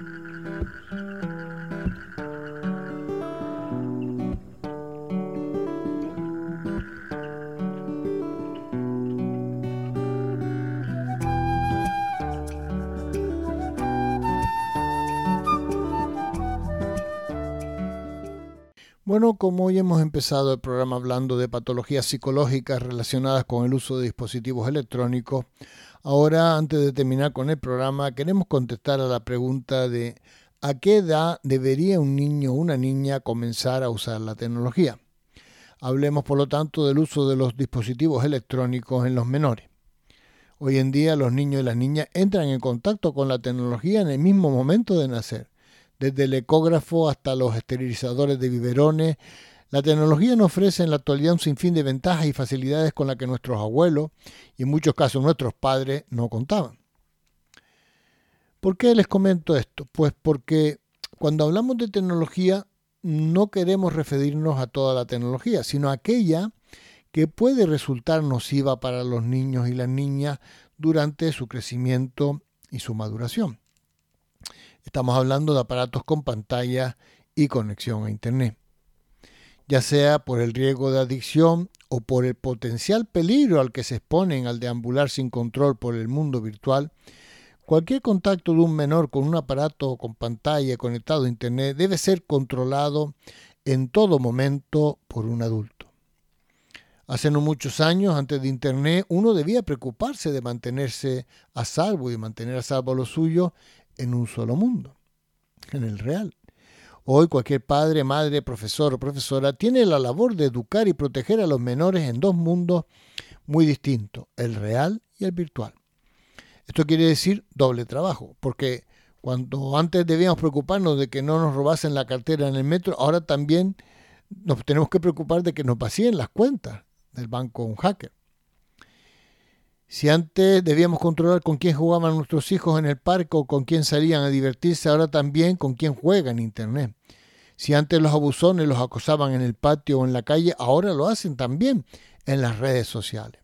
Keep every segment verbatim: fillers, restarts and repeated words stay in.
Bueno, como hoy hemos empezado el programa hablando de patologías psicológicas relacionadas con el uso de dispositivos electrónicos, ahora, antes de terminar con el programa, queremos contestar a la pregunta de ¿a qué edad debería un niño o una niña comenzar a usar la tecnología? Hablemos, por lo tanto, del uso de los dispositivos electrónicos en los menores. Hoy en día, los niños y las niñas entran en contacto con la tecnología en el mismo momento de nacer. Desde el ecógrafo hasta los esterilizadores de biberones, la tecnología nos ofrece en la actualidad un sinfín de ventajas y facilidades con las que nuestros abuelos y en muchos casos nuestros padres no contaban. ¿Por qué les comento esto? Pues porque cuando hablamos de tecnología no queremos referirnos a toda la tecnología, sino a aquella que puede resultar nociva para los niños y las niñas durante su crecimiento y su maduración. Estamos hablando de aparatos con pantalla y conexión a Internet. Ya sea por el riesgo de adicción o por el potencial peligro al que se exponen al deambular sin control por el mundo virtual, cualquier contacto de un menor con un aparato con pantalla conectado a Internet debe ser controlado en todo momento por un adulto. Hace no muchos años, antes de Internet, uno debía preocuparse de mantenerse a salvo y mantener a salvo a los suyos en un solo mundo, en el real. Hoy cualquier padre, madre, profesor o profesora tiene la labor de educar y proteger a los menores en dos mundos muy distintos, el real y el virtual. Esto quiere decir doble trabajo, porque cuando antes debíamos preocuparnos de que no nos robasen la cartera en el metro, ahora también nos tenemos que preocupar de que nos vacíen las cuentas del banco un hacker. Si antes debíamos controlar con quién jugaban nuestros hijos en el parque o con quién salían a divertirse, ahora también con quién juega en Internet. Si antes los abusones los acosaban en el patio o en la calle, ahora lo hacen también en las redes sociales.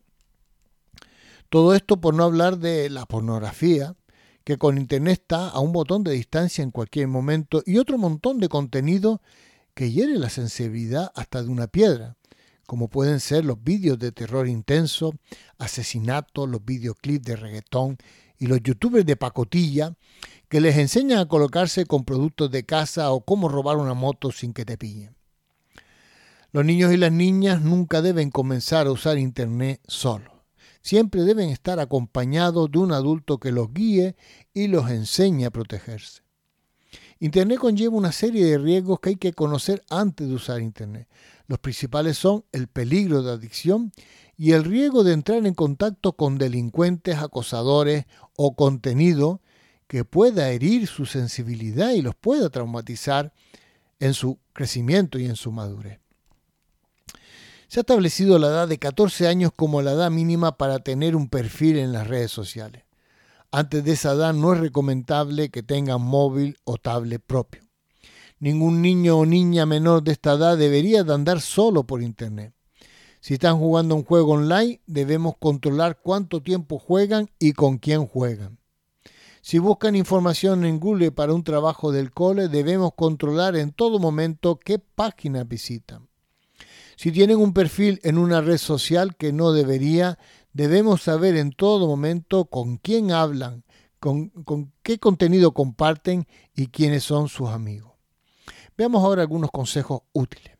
Todo esto por no hablar de la pornografía, que con Internet está a un botón de distancia en cualquier momento, y otro montón de contenido que hiere la sensibilidad hasta de una piedra, como pueden ser los vídeos de terror intenso, asesinatos, los videoclips de reggaetón y los youtubers de pacotilla que les enseñan a colocarse con productos de casa o cómo robar una moto sin que te pillen. Los niños y las niñas nunca deben comenzar a usar Internet solos. Siempre deben estar acompañados de un adulto que los guíe y los enseñe a protegerse. Internet conlleva una serie de riesgos que hay que conocer antes de usar Internet. Los principales son el peligro de adicción y el riesgo de entrar en contacto con delincuentes, acosadores o contenido que pueda herir su sensibilidad y los pueda traumatizar en su crecimiento y en su madurez. Se ha establecido la edad de catorce años como la edad mínima para tener un perfil en las redes sociales. Antes de esa edad no es recomendable que tengan móvil o tablet propio. Ningún niño o niña menor de esta edad debería de andar solo por Internet. Si están jugando un juego online, debemos controlar cuánto tiempo juegan y con quién juegan. Si buscan información en Google para un trabajo del cole, debemos controlar en todo momento qué páginas visitan. Si tienen un perfil en una red social que no debería, debemos saber en todo momento con quién hablan, con, con qué contenido comparten y quiénes son sus amigos. Veamos ahora algunos consejos útiles.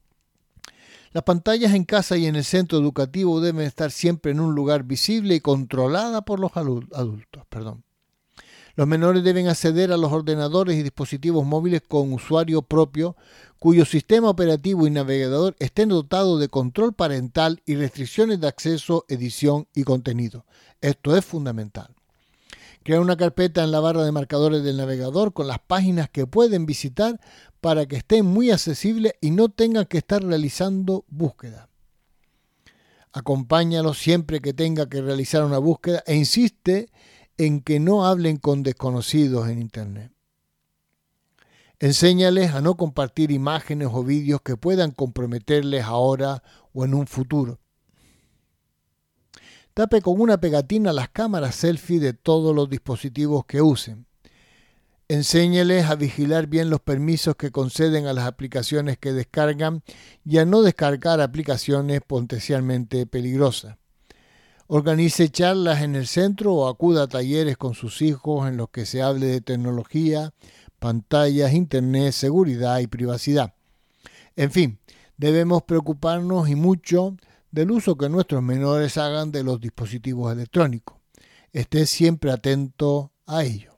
Las pantallas en casa y en el centro educativo deben estar siempre en un lugar visible y controlada por los adultos. Perdón. Los menores deben acceder a los ordenadores y dispositivos móviles con usuario propio, cuyo sistema operativo y navegador estén dotados de control parental y restricciones de acceso, edición y contenido. Esto es fundamental. Crear una carpeta en la barra de marcadores del navegador con las páginas que pueden visitar para que estén muy accesibles y no tengan que estar realizando búsqueda. Acompáñalos siempre que tenga que realizar una búsqueda e insiste en que no hablen con desconocidos en Internet. Enséñales a no compartir imágenes o vídeos que puedan comprometerles ahora o en un futuro. Tape con una pegatina las cámaras selfie de todos los dispositivos que usen. Enséñeles a vigilar bien los permisos que conceden a las aplicaciones que descargan y a no descargar aplicaciones potencialmente peligrosas. Organice charlas en el centro o acuda a talleres con sus hijos en los que se hable de tecnología, pantallas, internet, seguridad y privacidad. En fin, debemos preocuparnos y mucho del uso que nuestros menores hagan de los dispositivos electrónicos. Esté siempre atento a ello.